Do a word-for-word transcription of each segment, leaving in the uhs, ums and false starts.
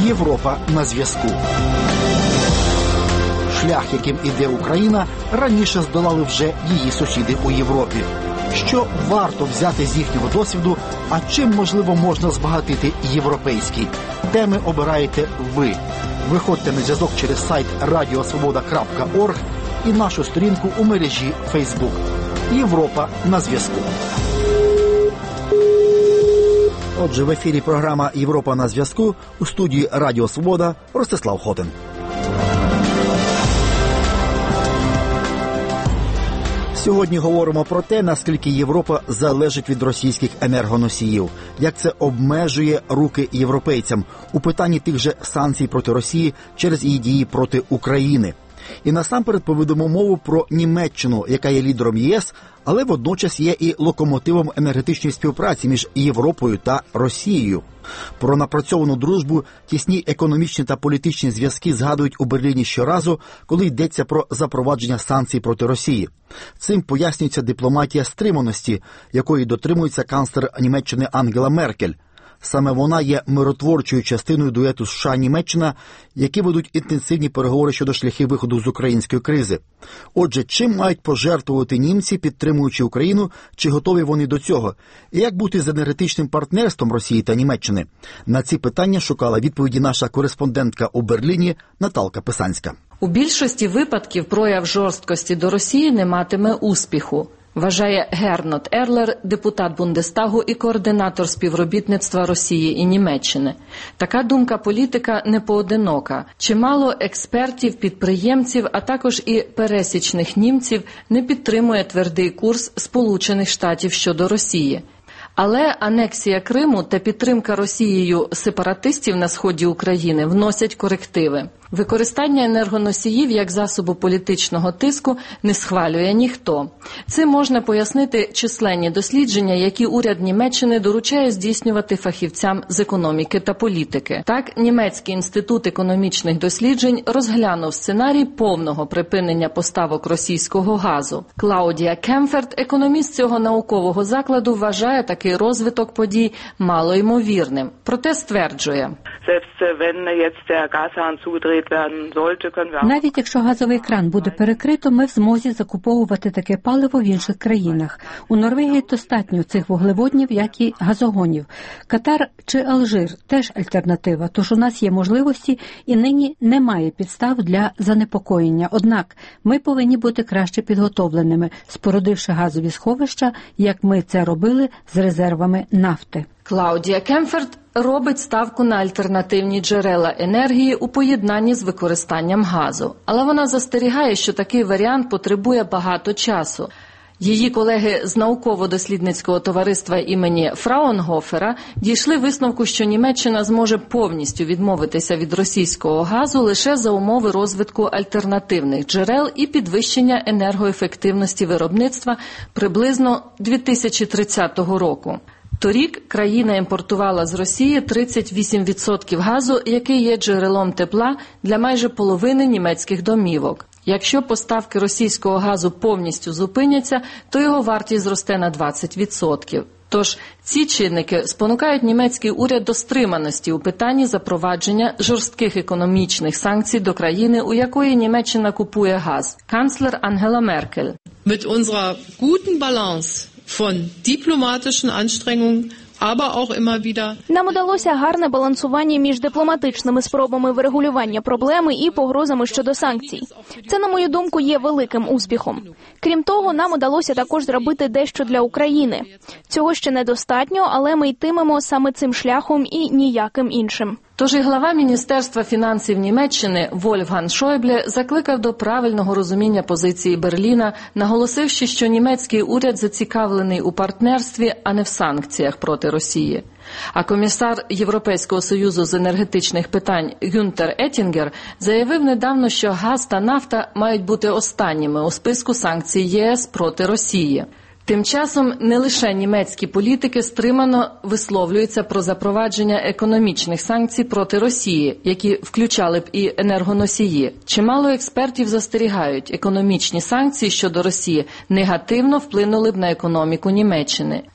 Європа на зв'язку. Шлях, яким іде Україна, раніше здолали вже її сусіди у Європі. Що варто взяти з їхнього досвіду, а чим, можливо, можна збагатити європейський? Теми обираєте ви. Виходьте на зв'язок через сайт радіо свобода крапка орг і нашу сторінку у мережі Facebook. Європа на зв'язку. Отже, в ефірі програма «Європа на зв'язку», у студії Радіо Свобода Ростислав Хотин. Сьогодні говоримо про те, наскільки Європа залежить від російських енергоносіїв, як це обмежує руки європейцям у питанні тих же санкцій проти Росії через її дії проти України. І насамперед поведемо мову про Німеччину, яка є лідером ЄС, але водночас є і локомотивом енергетичної співпраці між Європою та Росією. Про напрацьовану дружбу, тісні економічні та політичні зв'язки згадують у Берліні щоразу, коли йдеться про запровадження санкцій проти Росії. Цим пояснюється дипломатія стриманості, якої дотримується канцлер Німеччини Ангела Меркель. Саме вона є миротворчою частиною дуету США-Німеччина, які ведуть інтенсивні переговори щодо шляхів виходу з української кризи. Отже, чим мають пожертвувати німці, підтримуючи Україну, чи готові вони до цього? І як бути з енергетичним партнерством Росії та Німеччини? На ці питання шукала відповіді наша кореспондентка у Берліні Наталка Писанська. У більшості випадків прояв жорсткості до Росії не матиме успіху, вважає Гернот Ерлер, депутат Бундестагу і координатор співробітництва Росії і Німеччини. Така думка політика не поодинока. Чимало експертів, підприємців, а також і пересічних німців не підтримує твердий курс Сполучених Штатів щодо Росії. Але анексія Криму та підтримка Росією сепаратистів на сході України вносять корективи. Використання енергоносіїв як засобу політичного тиску не схвалює ніхто. Цим можна пояснити численні дослідження, які уряд Німеччини доручає здійснювати фахівцям з економіки та політики. Так, Німецький інститут економічних досліджень розглянув сценарій повного припинення поставок російського газу. Клаудія Кемферт, економіст цього наукового закладу, вважає такий розвиток подій малоймовірним. Проте стверджує: навіть якщо газовий кран буде перекрито, ми в змозі закуповувати таке паливо в інших країнах. У Норвегії достатньо цих вуглеводнів, як і газогонів. Катар чи Алжир – теж альтернатива, тож у нас є можливості і нині немає підстав для занепокоєння. Однак ми повинні бути краще підготовленими, спорудивши газові сховища, як ми це робили з резервами нафти. Клаудія Кемферт робить ставку на альтернативні джерела енергії у поєднанні з використанням газу. Але вона застерігає, що такий варіант потребує багато часу. Її колеги з науково-дослідницького товариства імені Фраунгофера дійшли висновку, що Німеччина зможе повністю відмовитися від російського газу лише за умови розвитку альтернативних джерел і підвищення енергоефективності виробництва приблизно дві тисячі тридцятого року. Торік країна імпортувала з Росії тридцять вісім відсотків газу, який є джерелом тепла для майже половини німецьких домівок. Якщо поставки російського газу повністю зупиняться, то його вартість зросте на двадцять відсотків. Тож ці чинники спонукають німецький уряд до стриманості у питанні запровадження жорстких економічних санкцій до країни, у якої Німеччина купує газ. Канцлер Ангела Меркель. Mit unserer guten Balance von diplomatischen Anstrengungen, aber auch immer wieder. Нам удалося гарне балансування між дипломатичними спробами врегулювання проблеми і погрозами щодо санкцій. Це, на мою думку, є великим успіхом. Крім того, нам удалося також зробити дещо для України. Цього ще недостатньо, але ми йтимемо саме цим шляхом і ніяким іншим. Тож і глава Міністерства фінансів Німеччини Вольфганг Шойбле закликав до правильного розуміння позиції Берліна, наголосивши, що німецький уряд зацікавлений у партнерстві, а не в санкціях проти Росії. А комісар Європейського союзу з енергетичних питань Гюнтер Еттінгер заявив недавно, що газ та нафта мають бути останніми у списку санкцій ЄС проти Росії. Тим часом не лише німецькі політики стримано висловлюються про запровадження економічних санкцій проти Росії, які включали б і енергоносії. Чимало експертів застерігають, економічні санкції щодо Росії негативно вплинули б на економіку Німеччини.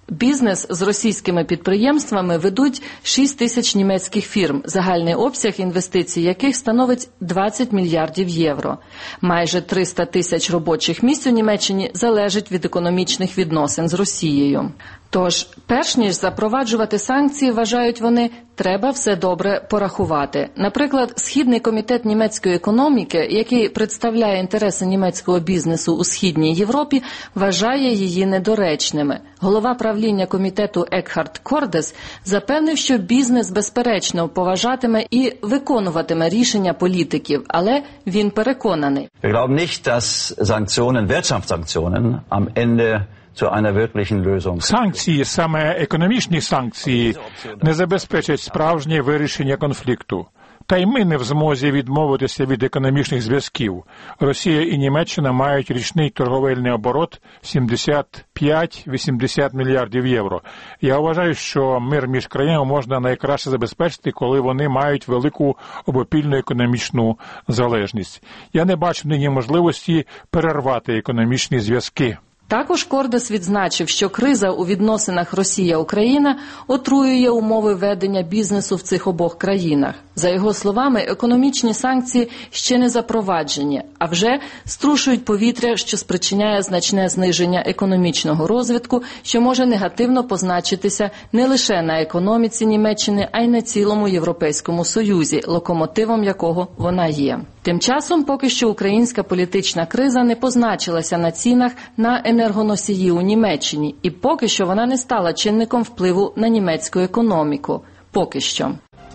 Бізнес з російськими підприємствами ведуть шість тисяч німецьких фірм, загальний обсяг інвестицій яких становить двадцять мільярдів євро. Майже триста тисяч робочих місць у Німеччині залежить від економічних відносин з Росією. Тож, перш ніж запроваджувати санкції, вважають вони, треба все добре порахувати. Наприклад, Східний комітет німецької економіки, який представляє інтереси німецького бізнесу у Східній Європі, вважає її недоречними. Голова правління комітету Екхард Кордес запевнив, що бізнес безперечно поважатиме і виконуватиме рішення політиків, але він переконаний. Wir glauben nicht, dass Sanktionen, Wirtschaftssanktionen am Ende Санкції, саме економічні санкції, не забезпечать справжнє вирішення конфлікту. Та й ми не в змозі відмовитися від економічних зв'язків. Росія і Німеччина мають річний торговельний оборот сімдесят п'ять - вісімдесят мільярдів євро. Я вважаю, що мир між країнами можна найкраще забезпечити, коли вони мають велику обопільну економічну залежність. Я не бачу нині можливості перервати економічні зв'язки. Також Кордес відзначив, що криза у відносинах Росія-Україна отруює умови ведення бізнесу в цих обох країнах. За його словами, економічні санкції ще не запроваджені, а вже струшують повітря, що спричиняє значне зниження економічного розвитку, що може негативно позначитися не лише на економіці Німеччини, а й на цілому Європейському Союзі, локомотивом якого вона є. Тим часом, поки що українська політична криза не позначилася на цінах на енергоносії у Німеччині, і поки що вона не стала чинником впливу на німецьку економіку. Поки що.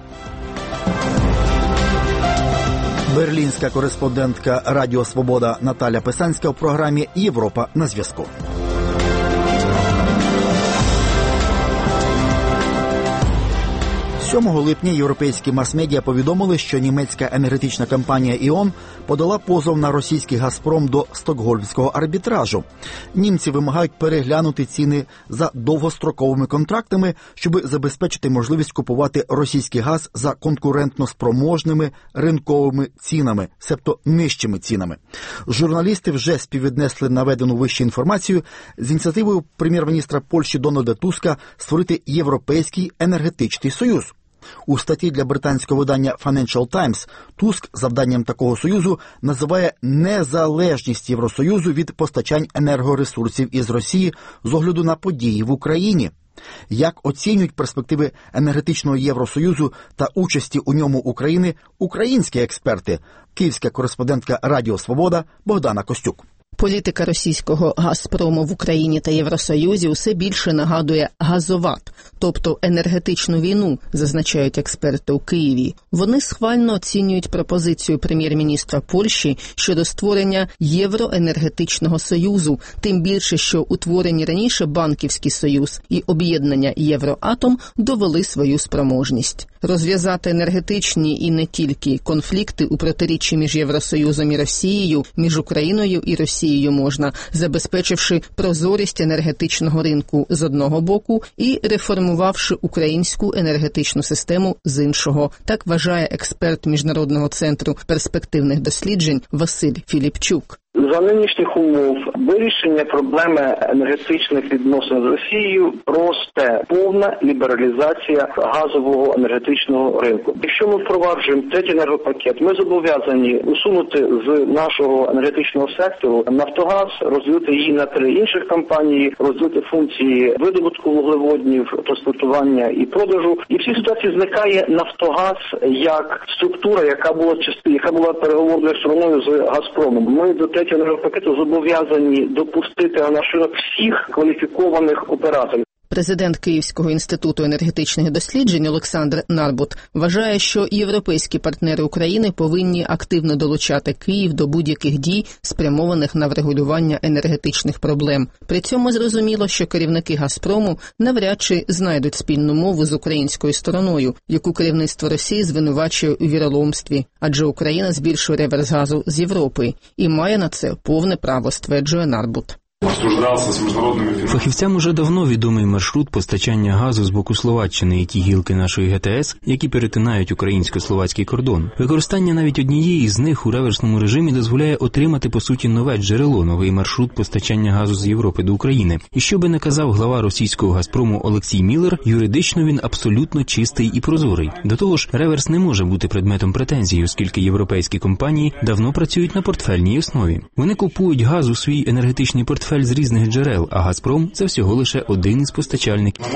Берлінська кореспондентка Радіо Свобода Наталя Писанська в програмі «Європа на зв'язку». сьомого липня європейські мас-медіа повідомили, що німецька енергетична компанія «Іон» подала позов на російський «Газпром» до Стокгольмського арбітражу. Німці вимагають переглянути ціни за довгостроковими контрактами, щоб забезпечити можливість купувати російський газ за конкурентно спроможними ринковими цінами, себто нижчими цінами. Журналісти вже співвіднесли наведену вище інформацію з ініціативою прем'єр-міністра Польщі Дональда Туска створити Європейський енергетичний союз. У статті для британського видання Financial Times Туск завданням такого союзу називає незалежність Євросоюзу від постачань енергоресурсів із Росії з огляду на події в Україні. Як оцінюють перспективи енергетичного Євросоюзу та участі у ньому України українські експерти? Київська кореспондентка Радіо Свобода Богдана Костюк. Політика російського «Газпрому» в Україні та Євросоюзі усе більше нагадує газоват, тобто енергетичну війну, зазначають експерти у Києві. Вони схвально оцінюють пропозицію прем'єр-міністра Польщі щодо створення Євроенергетичного союзу, тим більше, що утворені раніше Банківський союз і об'єднання «Євроатом» довели свою спроможність. Розв'язати енергетичні і не тільки конфлікти у протиріччі між Євросоюзом і Росією, між Україною і Росією можна, забезпечивши прозорість енергетичного ринку з одного боку і реформувавши українську енергетичну систему з іншого. Так вважає експерт Міжнародного центру перспективних досліджень Василь Філіпчук. За нинішніх умов вирішення проблеми енергетичних відносин з Росією просте повна лібералізація газового енергетичного ринку. Якщо ми впроваджуємо третій енергопакет, ми зобов'язані усунути з нашого енергетичного сектору Нафтогаз, розділити її на три інших компанії, розділити функції видобутку вуглеводнів, транспортування і продажу. І в цій ситуації зникає Нафтогаз як структура, яка була яка була переговорною стороною з Газпромом. Ми до третього енергопакету зобов'язані допустити на наш ринок всіх кваліфікованих операторів. Президент Київського інституту енергетичних досліджень Олександр Нарбут вважає, що європейські партнери України повинні активно долучати Київ до будь-яких дій, спрямованих на врегулювання енергетичних проблем. При цьому зрозуміло, що керівники «Газпрому» навряд чи знайдуть спільну мову з українською стороною, яку керівництво Росії звинувачує у віроломстві, адже Україна збільшує реверс газу з Європи і має на це повне право, стверджує Нарбут. Фахівцям уже давно відомий маршрут постачання газу з боку Словаччини і ті гілки нашої ГТС, які перетинають українсько-словацький кордон. Використання навіть однієї з них у реверсному режимі дозволяє отримати, по суті, нове джерело, новий маршрут постачання газу з Європи до України. І що би не казав глава російського «Газпрому» Олексій Міллер, юридично він абсолютно чистий і прозорий. До того ж, реверс не може бути предметом претензій, оскільки європейські компанії давно працюють на портфельній основі. Вони купують газ у свій енергетичний портфель з різних джерел, а «Газпром» – це всього лише один із постачальників.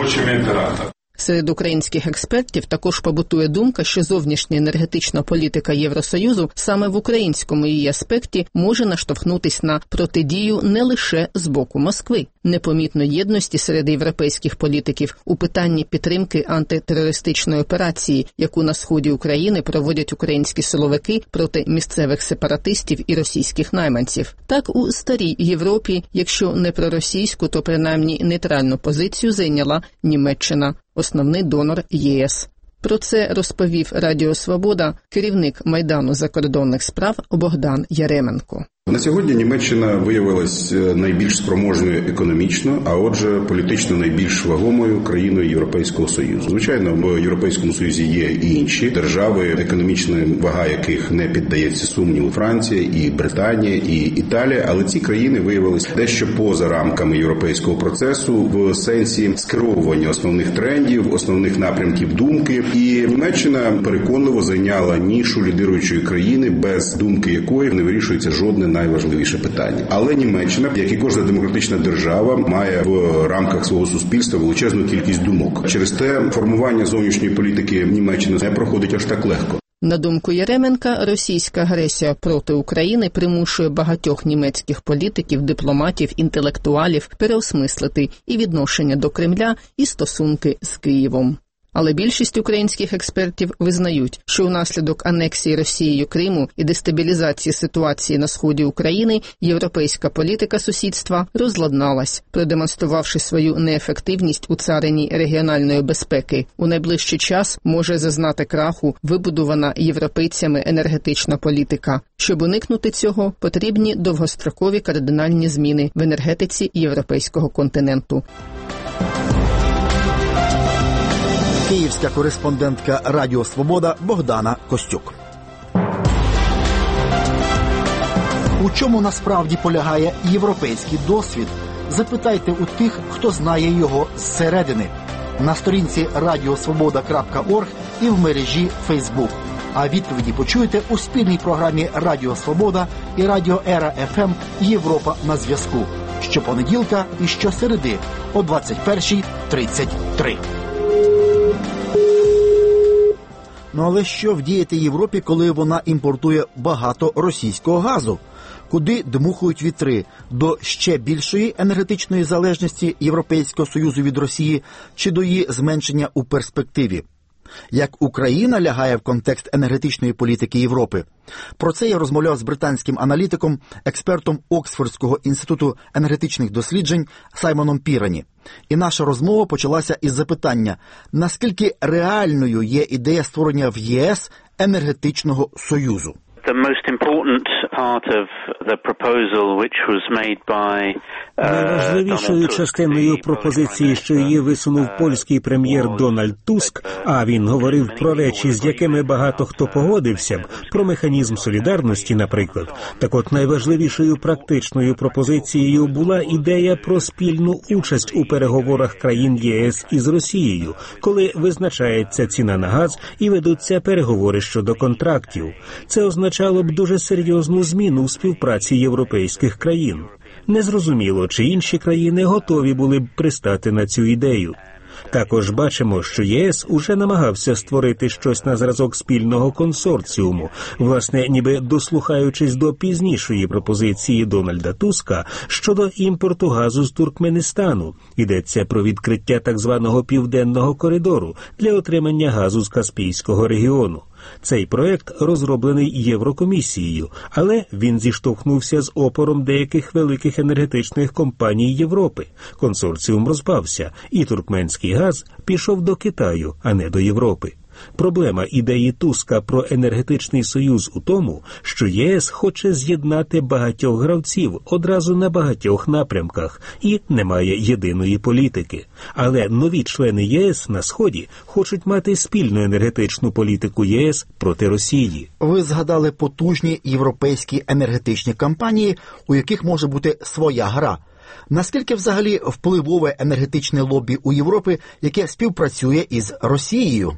Серед українських експертів також побутує думка, що зовнішня енергетична політика Євросоюзу саме в українському її аспекті може наштовхнутись на протидію не лише з боку Москви. Непомітно єдності серед європейських політиків у питанні підтримки антитерористичної операції, яку на сході України проводять українські силовики проти місцевих сепаратистів і російських найманців. Так у старій Європі, якщо не проросійську, то принаймні нейтральну позицію зайняла Німеччина, основний донор ЄС. Про це розповів Радіо Свобода керівник Майдану закордонних справ Богдан Яременко. На сьогодні Німеччина виявилась найбільш спроможною економічно, а отже політично найбільш вагомою країною Європейського Союзу. Звичайно, в Європейському Союзі є і інші держави, економічна вага яких не піддається сумніву: Франція, і Британія, і Італія, але ці країни виявились дещо поза рамками європейського процесу в сенсі скеровування основних трендів, основних напрямків думки. І Німеччина переконливо зайняла нішу лідируючої країни, без думки якої не вирішується жодне найважливіше питання. Але Німеччина, як і кожна демократична держава, має в рамках свого суспільства величезну кількість думок. Через те формування зовнішньої політики Німеччини не проходить аж так легко. На думку Яременка, російська агресія проти України примушує багатьох німецьких політиків, дипломатів, інтелектуалів переосмислити і відношення до Кремля, і стосунки з Києвом. Але більшість українських експертів визнають, що внаслідок анексії Росією Криму і дестабілізації ситуації на сході України європейська політика сусідства розладналась, продемонструвавши свою неефективність у царині регіональної безпеки. У найближчий час може зазнати краху вибудована європейцями енергетична політика. Щоб уникнути цього, потрібні довгострокові кардинальні зміни в енергетиці європейського континенту. Київська кореспондентка Радіо Свобода Богдана Костюк. У чому насправді полягає європейський досвід? Запитайте у тих, хто знає його зсередини. На сторінці радіосвобода крапка орг і в мережі Фейсбук. А відповіді почуєте у спільній програмі Радіо Свобода і Радіо Ера еф ем «Європа на зв'язку» щопонеділка і щосереди о двадцять перша тридцять три. Ну але що вдіяти Європі, коли вона імпортує багато російського газу? Куди дмухають вітри? До ще більшої енергетичної залежності Європейського Союзу від Росії чи до її зменшення у перспективі? Як Україна лягає в контекст енергетичної політики Європи? Про це я розмовляв з британським аналітиком, експертом Оксфордського інституту енергетичних досліджень Саймоном Пірані. І наша розмова почалася із запитання, наскільки реальною є ідея створення в ЄС енергетичного союзу. Найважливішою частиною пропозиції, що її висунув польський прем'єр Дональд Туск, а він говорив про речі, з якими багато хто погодився б, про механізм солідарності, наприклад. Так от найважливішою практичною пропозицією була ідея про спільну участь у переговорах країн ЄС із Росією, коли визначається ціна на газ і ведуться переговори щодо контрактів. Це означало б дуже серйозну зміну в співпраці європейських країн. Незрозуміло, чи інші країни готові були б пристати на цю ідею. Також бачимо, що ЄС уже намагався створити щось на зразок спільного консорціуму, власне, ніби дослухаючись до пізнішої пропозиції Дональда Туска щодо імпорту газу з Туркменистану. Йдеться про відкриття так званого південного коридору для отримання газу з Каспійського регіону. Цей проект розроблений Єврокомісією, але він зіштовхнувся з опором деяких великих енергетичних компаній Європи. Консорціум розпався, і туркменський газ пішов до Китаю, а не до Європи. Проблема ідеї Туска про енергетичний союз у тому, що ЄС хоче з'єднати багатьох гравців одразу на багатьох напрямках і немає єдиної політики. Але нові члени ЄС на Сході хочуть мати спільну енергетичну політику ЄС проти Росії. Ви згадали потужні європейські енергетичні кампанії, у яких може бути своя гра. Наскільки взагалі впливове енергетичне лобі у Європі, яке співпрацює із Росією?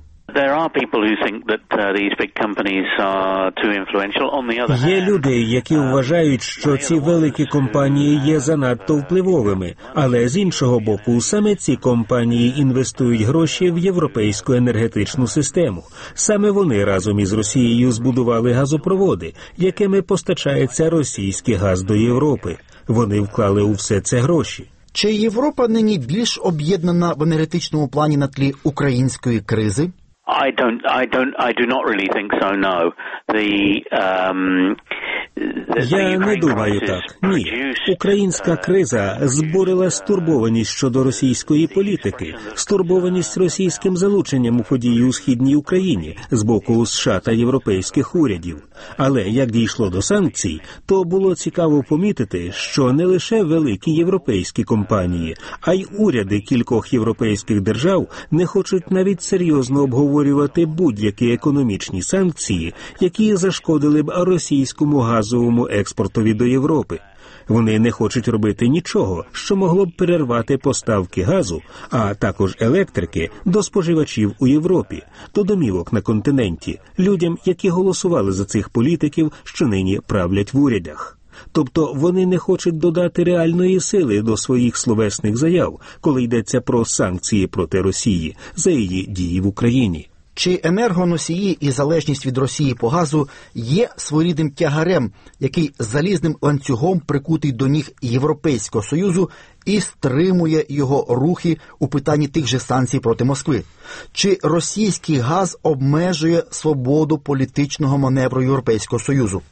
Є люди, які вважають, що ці великі компанії є занадто впливовими, але з іншого боку, саме ці компанії інвестують гроші в європейську енергетичну систему. Саме вони разом із Росією збудували газопроводи, якими постачається російський газ до Європи. Вони вклали у все це гроші. Чи Європа нині більш об'єднана в енергетичному плані на тлі української кризи? I don't, I don't, I do not really think so, no. The, um, Я не думаю так. Ні. Українська криза збурила стурбованість щодо російської політики, стурбованість російським залученням у події у Східній Україні з боку США та європейських урядів. Але як дійшло до санкцій, то було цікаво помітити, що не лише великі європейські компанії, а й уряди кількох європейських держав не хочуть навіть серйозно обговорювати будь-які економічні санкції, які зашкодили б російському газовому експортові до Європи. Вони не хочуть робити нічого, що могло б перервати поставки газу, а також електрики до споживачів у Європі, до домівок на континенті, людям, які голосували за цих політиків, що нині правлять в урядах. Тобто вони не хочуть додати реальної сили до своїх словесних заяв, коли йдеться про санкції проти Росії за її дії в Україні. Чи енергоносії і залежність від Росії по газу є своєрідним тягарем, який залізним ланцюгом прикутий до ніг Європейського Союзу і стримує його рухи у питанні тих же санкцій проти Москви? Чи російський газ обмежує свободу політичного маневру Європейського Союзу?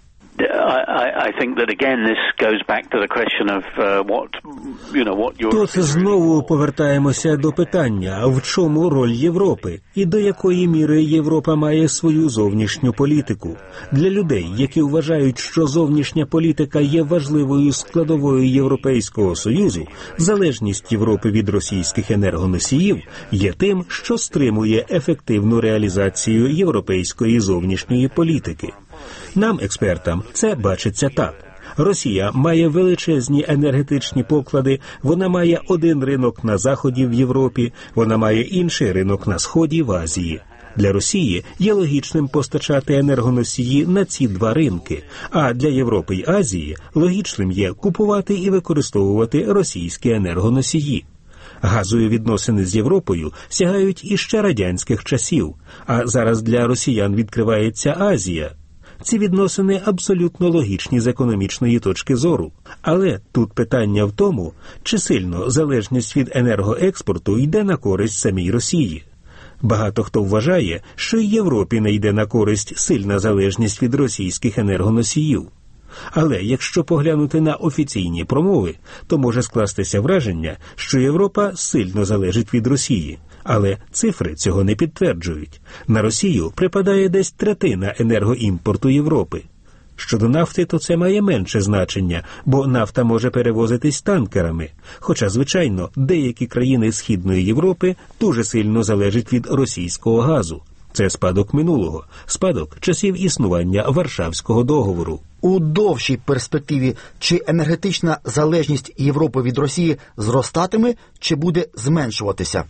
Тут знову повертаємося до питання, в чому роль Європи і до якої міри Європа має свою зовнішню політику. Для людей, які вважають, що зовнішня політика є важливою складовою Європейського Союзу, залежність Європи від російських енергоносіїв є тим, що стримує ефективну реалізацію європейської зовнішньої політики. Нам, експертам, це бачиться так. Росія має величезні енергетичні поклади, вона має один ринок на Заході в Європі, вона має інший ринок на Сході в Азії. Для Росії є логічним постачати енергоносії на ці два ринки, а для Європи й Азії логічним є купувати і використовувати російські енергоносії. Газові відносини з Європою сягають іще радянських часів, а зараз для росіян відкривається Азія. Ці відносини абсолютно логічні з економічної точки зору. Але тут питання в тому, чи сильно залежність від енергоекспорту йде на користь самій Росії. Багато хто вважає, що й Європі не йде на користь сильна залежність від російських енергоносіїв. Але якщо поглянути на офіційні промови, то може скластися враження, що Європа сильно залежить від Росії. Але цифри цього не підтверджують. На Росію припадає десь третина енергоімпорту Європи. Щодо нафти, то це має менше значення, бо нафта може перевозитись танкерами. Хоча, звичайно, деякі країни Східної Європи дуже сильно залежать від російського газу. Це спадок минулого, спадок часів існування Варшавського договору. У довшій перспективі, чи енергетична залежність Європи від Росії зростатиме, чи буде зменшуватися?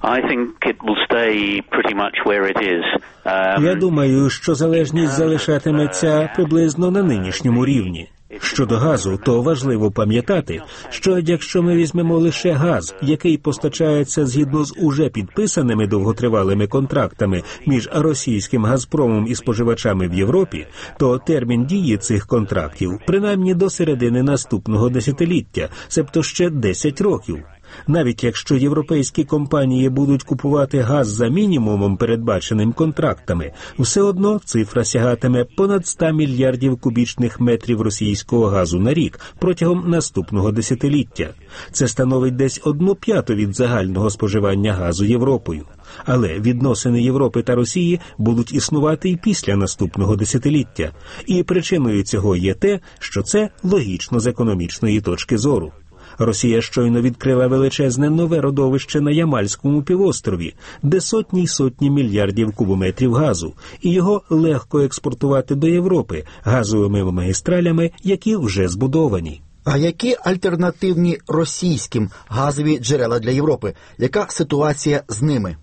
Я думаю, що залежність залишатиметься приблизно на нинішньому рівні. Щодо газу, то важливо пам'ятати, що якщо ми візьмемо лише газ, який постачається згідно з уже підписаними довготривалими контрактами між російським «Газпромом» і споживачами в Європі, то термін дії цих контрактів принаймні до середини наступного десятиліття, себто ще десять років. Навіть якщо європейські компанії будуть купувати газ за мінімумом, передбаченим контрактами, все одно цифра сягатиме понад сто мільярдів кубічних метрів російського газу на рік протягом наступного десятиліття. Це становить десь одну п'яту від загального споживання газу Європою. Але відносини Європи та Росії будуть існувати і після наступного десятиліття. І причиною цього є те, що це логічно з економічної точки зору. Росія щойно відкрила величезне нове родовище на Ямальському півострові, де сотні й сотні мільярдів кубометрів газу, і його легко експортувати до Європи газовими магістралями, які вже збудовані. А які альтернативні російським газові джерела для Європи? Яка ситуація з ними?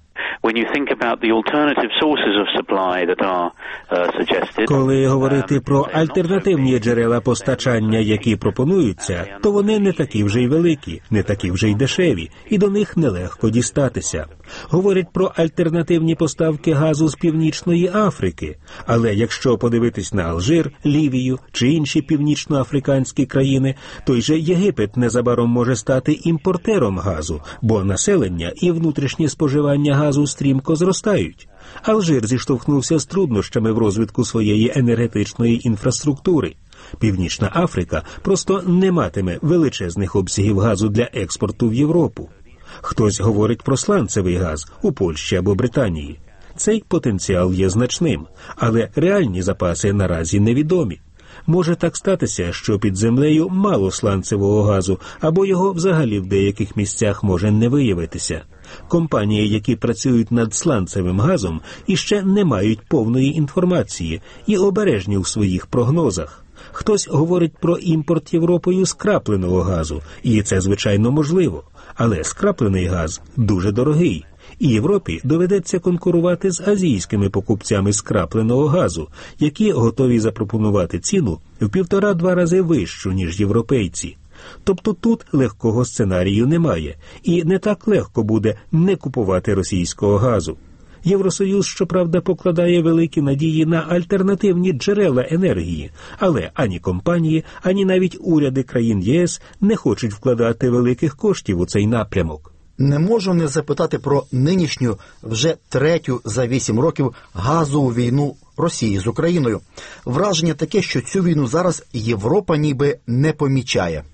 Коли говорити про альтернативні джерела постачання, які пропонуються, то вони не такі вже й великі, не такі вже й дешеві, і до них нелегко дістатися. Говорять про альтернативні поставки газу з Північної Африки, але якщо подивитись на Алжир, Лівію чи інші північноафриканські країни, той же Єгипет незабаром може стати імпортером газу, бо населення і внутрішнє споживання газу стрімко зростають. Алжир зіштовхнувся з труднощами в розвитку своєї енергетичної інфраструктури. Північна Африка просто не матиме величезних обсягів газу для експорту в Європу. Хтось говорить про сланцевий газ у Польщі або Британії. Цей потенціал є значним, але реальні запаси наразі невідомі. Може так статися, що під землею мало сланцевого газу, або його взагалі в деяких місцях може не виявитися. Компанії, які працюють над сланцевим газом, іще не мають повної інформації і обережні у своїх прогнозах. Хтось говорить про імпорт Європою скрапленого газу, і це, звичайно, можливо. Але скраплений газ дуже дорогий. І Європі доведеться конкурувати з азійськими покупцями скрапленого газу, які готові запропонувати ціну в півтора-два рази вищу, ніж європейці. Тобто тут легкого сценарію немає, і не так легко буде не купувати російського газу. Євросоюз, щоправда, покладає великі надії на альтернативні джерела енергії, але ані компанії, ані навіть уряди країн ЄС не хочуть вкладати великих коштів у цей напрямок. Не можу не запитати про нинішню, вже третю за вісім років, газову війну Росії з Україною. Враження таке, що цю війну зараз Європа ніби не помічає.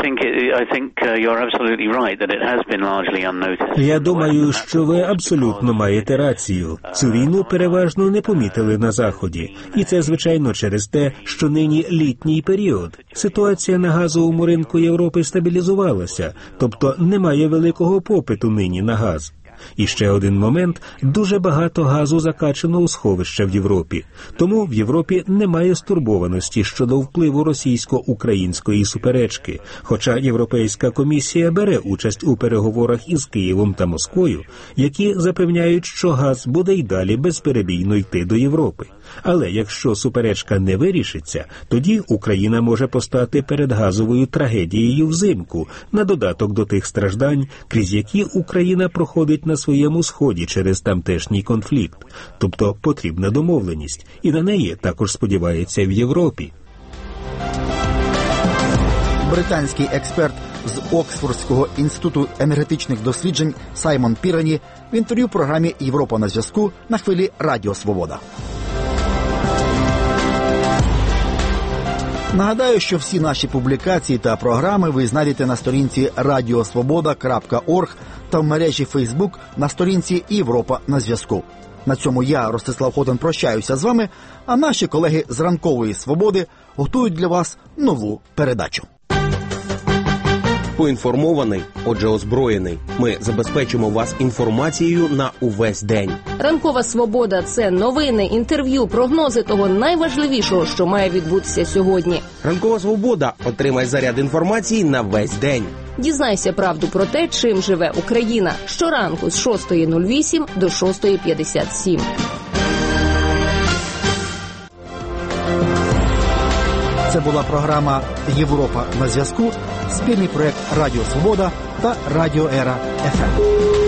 Я думаю, що ви абсолютно маєте рацію. Цю війну переважно не помітили на Заході. І це, звичайно, через те, що нині літній період. Ситуація на газовому ринку Європи стабілізувалася, тобто немає великого попиту нині на газ. І ще один момент – дуже багато газу закачано у сховища в Європі. Тому в Європі немає стурбованості щодо впливу російсько-української суперечки. Хоча Європейська комісія бере участь у переговорах із Києвом та Москвою, які запевняють, що газ буде й далі безперебійно йти до Європи. Але якщо суперечка не вирішиться, тоді Україна може постати перед газовою трагедією взимку, на додаток до тих страждань, крізь які Україна проходить на своєму сході через тамтешній конфлікт. Тобто потрібна домовленість, і на неї також сподівається в Європі. Британський експерт з Оксфордського інституту енергетичних досліджень Саймон Пірані в інтерв'ю програмі «Європа на зв'язку» на хвилі Радіо Свобода. Нагадаю, що всі наші публікації та програми ви знайдете на сторінці радіосвобода крапка орг та в мережі Фейсбук на сторінці «Європа на зв'язку». На цьому я, Ростислав Хотин, прощаюся з вами, а наші колеги з «Ранкової свободи» готують для вас нову передачу. Поінформований, отже озброєний. Ми забезпечимо вас інформацією на увесь день. Ранкова свобода – це новини, інтерв'ю, прогнози того найважливішого, що має відбутися сьогодні. Ранкова свобода. Отримай заряд інформації на весь день. Дізнайся правду про те, чим живе Україна. Щоранку з шостої нуль вісім до шостої п'ятдесят сім. Це була програма «Європа на зв'язку», спільний проєкт «Радіо Свобода» та «Радіо Ера еф ем».